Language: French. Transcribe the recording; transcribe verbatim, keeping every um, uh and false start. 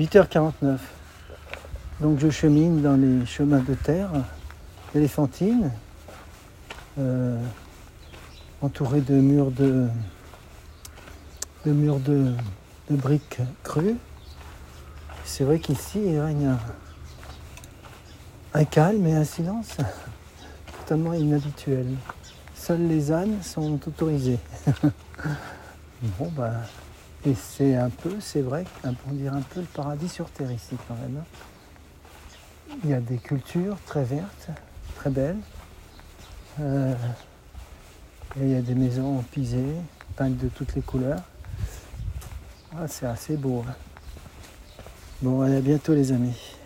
huit heures quarante-neuf. Donc je chemine dans les chemins de terre éléphantines, euh, entouré de murs de, de murs de, de briques crues. C'est vrai qu'ici il règne un, un calme et un silence totalement inhabituel. Seuls les ânes sont autorisés. Bon bah, et c'est un peu, c'est vrai, on dirait un peu le paradis sur terre ici quand même. Il y a des cultures très vertes, très belles. Euh, et il y a des maisons pisées, peintes de toutes les couleurs. Ah, c'est assez beau. Hein. Bon, allez, à bientôt les amis.